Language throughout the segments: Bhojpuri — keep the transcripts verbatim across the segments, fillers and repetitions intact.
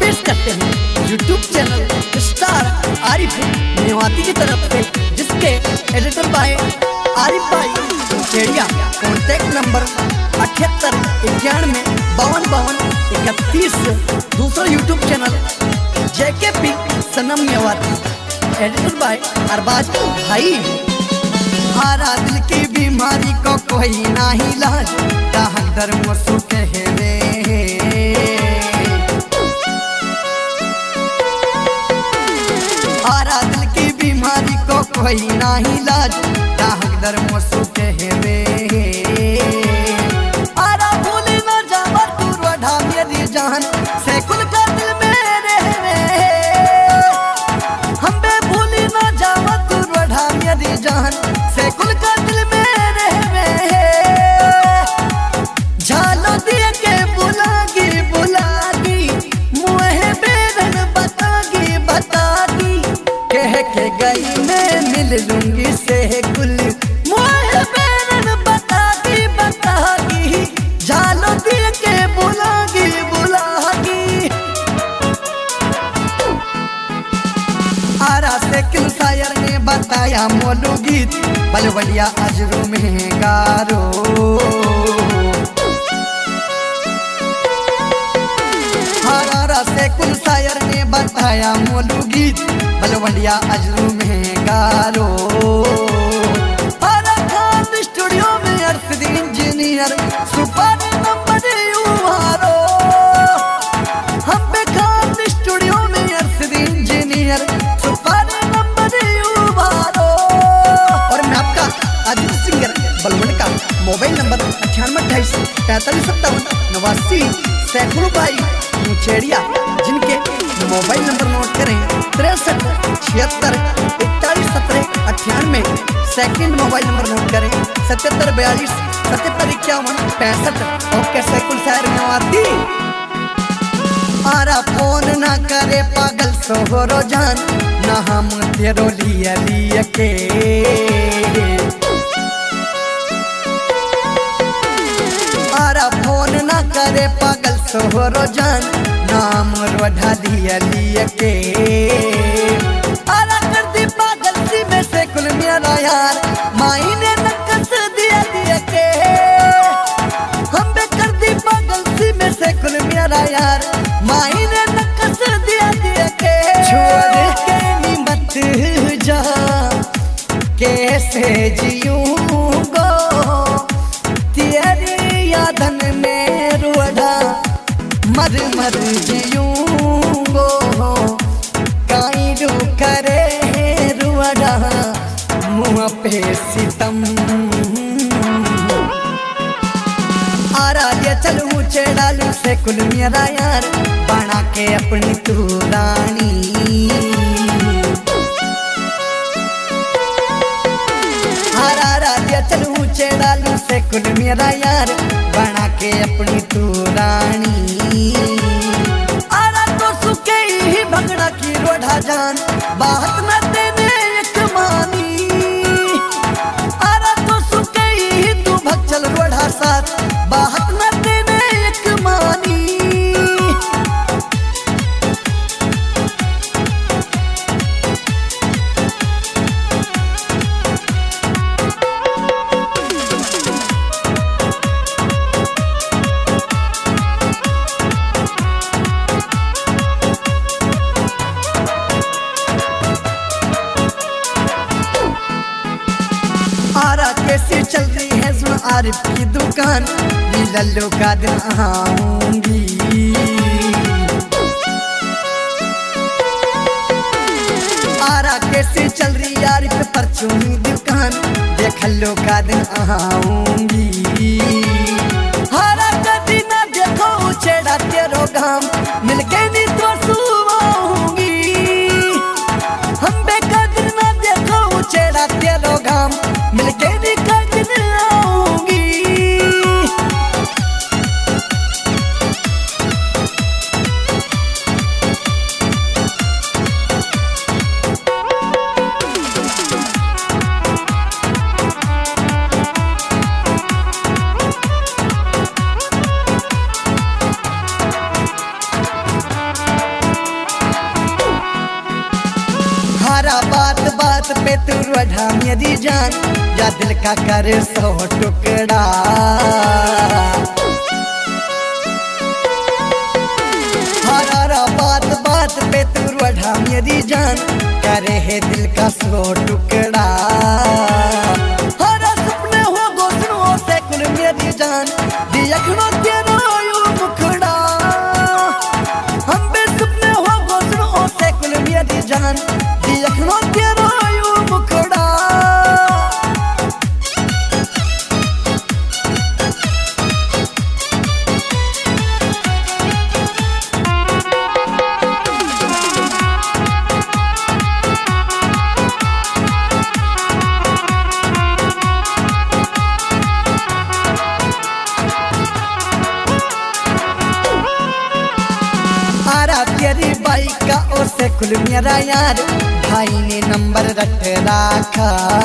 पेश करते हैं YouTube channel star Arif Mewati की तरफ से, जिसके एडिटर बाय आरिफ भाई मुछेड़िया। कॉन्टैक्ट नंबर अठहत्तर इक्यानवे बावन बावन इकतीस। दूसरा यूट्यूब चैनल जेके पी सनम मेवाती, एडिटर बाय अरबाज भाई। हारा दिल की बीमारी को कोई ना इलाज, दाहक दर मुसु कहवे। हारा दिल की बीमारी को कोई ना इलाज, दाहक दर मुसु कहवे। हारा भूल न जावा तू वढ़ा मेरी जान, से खुल का दिल में रहवे। हम बे भूल न जावा तू वढ़ा मेरी जान, से खुल का दिल में रहवे। झालो दिए के बुलागी बुलागी, मुँह बेरन बतागी बतागी। कह के गई मैं मिल लूंगी से कुल, मुँह बेरन बतागी बतागी। झालो दिए के बुलागी बुलागी। आरा से किल शायर ने बताया मोलू गीत, बलवलिया अजरू में गारो। हारा से कुल शायर ने बताया मोलू गीत, बलवलिया अजरू में गारो। हारा खान स्टूडियो में अर्थ इंजीनियर, सुपर नंबर युवारो। हम पे खान स्टूडियो में अर्थ इंजीनियर, सुपर नंबर युवारो। और मैं आपका आदित्य सिंगर बलवन का मोबाइल नंबर अठानवे अट्ठाईस पैंतालीस सत्तावन नवासी। सैकड़ों भाई मुछेड़िया, जिनके मोबाइल नंबर नोट करें तिरसठ छिहत्तर इकतालीस सत्रह अठानवे। सेकंड मोबाइल नंबर नोट करें सतहत्तर बयालीस सतहत्तर इक्यावन पैंसठ। ओके सैकुल शायर मेवाती। आरा फोन ना करे पागल सोहरो जान, ना हम तेरो लिया लिया के। आरा फोन ना करे पागल सोहरो जान, नाम रोढ़ा दिया लिया के। आरा कर दी पागल सी में से कुल मेरा यार, माई ने नकस दिया दिया के। हम बे कर दी पागल सी में से कुल मेरा यार, माई ने नकस दिया दिया के। छोड़ के नी मत जा, कैसे जीऊंगो तेरी यादन में रोड़ा। मर मर जीऊंगो काई रू करे रुआड़ा, मुँह पे सितम। आरा लिया चलूं चेड़ालू से कुल मेरा यार, बना के अपनी तू रानी। हारा लिया चलूं चेड़ालू से कुल मेरा यार, बना के अपनी तू रानी। आरा तो सुके ही भगड़ा की रोढ़ा जान, बात न देने एक मानी। आरा तो सुके ही तू भगचल रोढ़ा साथ, बात न देने एक मानी। आरा कैसी चल रही है सुन आरिफ की दुकान, लल्लो का दिन आऊंगी। आरा कैसी चल रही आरिफ परचूनी दुकान, देख लो का दिन आऊंगी। हारा कभी ना देखो छेड़ा तेरो गाम, मिलके नी तो सुवाऊंगी। हम बेकदर ना देखो छेड़ा तेरो गाम, मिलके नी कर दिन आऊंगी। बात पे तू बढ़ा मेरी जान, या दिल का कर सौ टुकड़ा। हरारा बात बात पे तू बढ़ा मेरी जान, करे है दिल का सौ टुकड़ा। हरा सपने हो गोसनों से कुल मेरी जान, दियखनो तेरा यू मुखड़ा। हम बे सपने हो गोसनों से कुल मेरी जान, दियखनो तेरा यू मुखड़ा। तेरी बाइक का और से कुल मेरा यार, भाई ने नंबर रख रखा।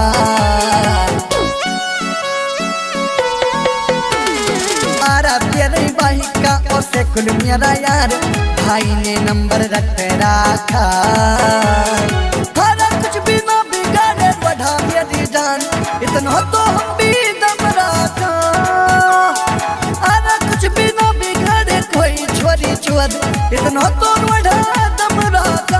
आरा तेरी बाइक का और से कुल मेरा यार, भाई ने नंबर रख रखा। हरा कुछ भी ना बिगाड़े बढ़ा मेरी जान, इतना तो हम भी दम रखा। आरा कुछ भी ना बिगाड़े कोई छोरी चुअद, इतना तो बढ़ा दम रखा।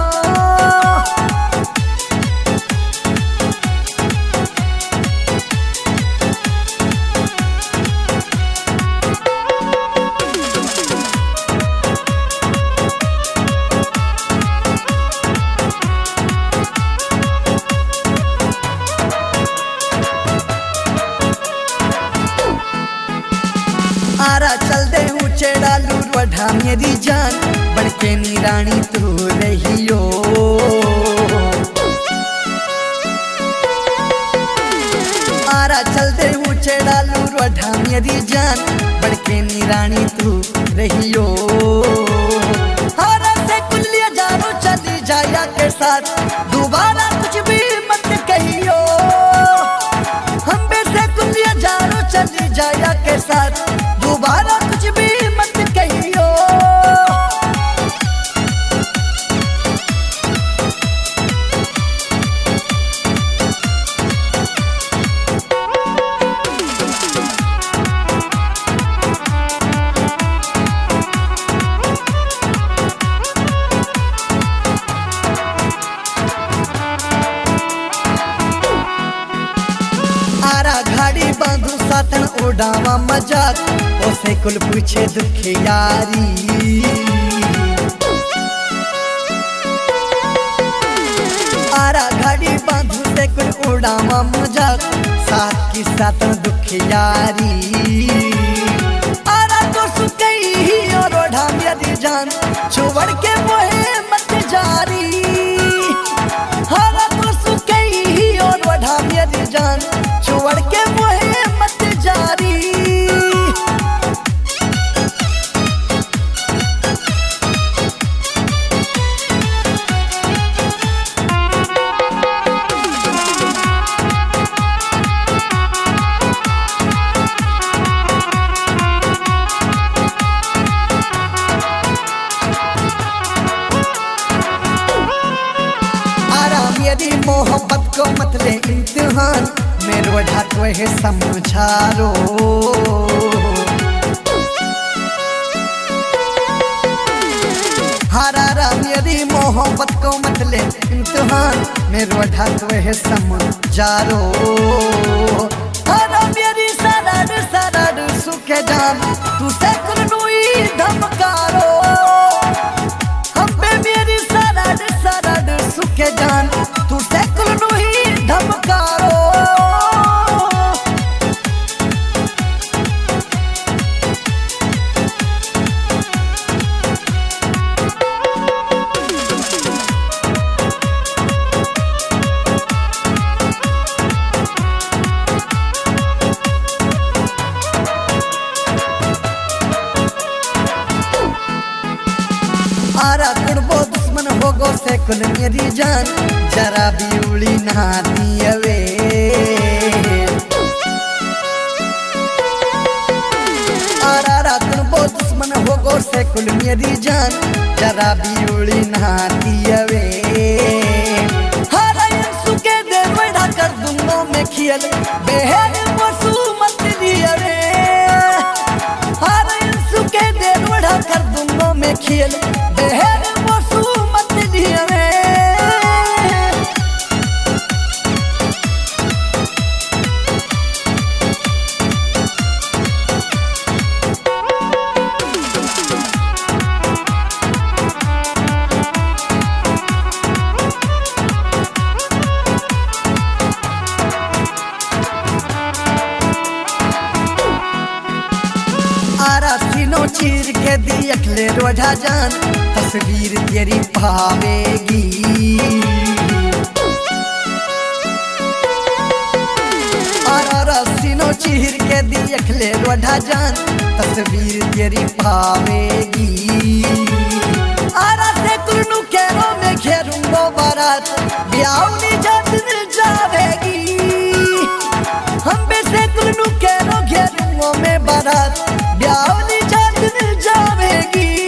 आरा चल दे ऊंचे डालू बढ़ा मेरी जान, बड़के नी रानी तू रहियो। आरा चल दे ऊंचे डालू बढ़ा मेरी जान, बड़के नी रानी तू रहियो। आरा से कुल्लिया जानो चली जाया के साथ, दोबारा कुछ भी मत कहियो। हम बे से कुल्लिया जानो चली जाया के साथ, दोबारा कुछ भी मत कहियो। आरा घाड़ी बांधू साथन उड़ावा मजाक, ओसे कुल पूछे दुख यारी। आरा घाड़ी बांधू से कुल उड़ावा मजाक, साथ की साथन दुख यारी। आरा तो सुकई ही और ओढ़ा मेरी जान, छोड़ के मोहे मत जारी। आरा तो सुकई ही और ओढ़ा मेरी जान, छोड़ के मोहे मत जारी। आरा मेरी मोहब्बत को मत ले इम्तिहान, मेरे वढ़ा तो है समझारो। हरारा मेरी मोहब्बत को मत ले इम्तिहान, मेरे वढ़ा तो है समझारो। हरा मेरी सरड़ सरड़ सुखे जान, तू से कुल नुई धमकारो। हम पे मेरी सरड़ सरड़ सुखे जान, तू से कुल नुई धमकारो। आरा कुड़बो दुश्मन होगो से कुल मेरी जान, जरा भी उड़ी नहाती अवे। आरा कुड़बो दुश्मन होगो से कुल मेरी जान, जरा भी उड़ी नहाती अवे। हरा सुके खियल बेहद मसूमत लिया रे हर इंसु के दे रोड़ा कर दूंगो में खियल बेहद मसूमत लिया रे सीनो चीर के दियक ले रोजा जान तस्वीर तेरी भावेगी और सीनो चीर के दियक ले रोजा जान तस्वीर तेरी भावेगी आरा से कुरनु केरो में घेरूंगो बारात ब्याउनी जतन जावेगी हम बे से कुरनु केरो घेरूंगो में बारात ब्याउनी जावेगी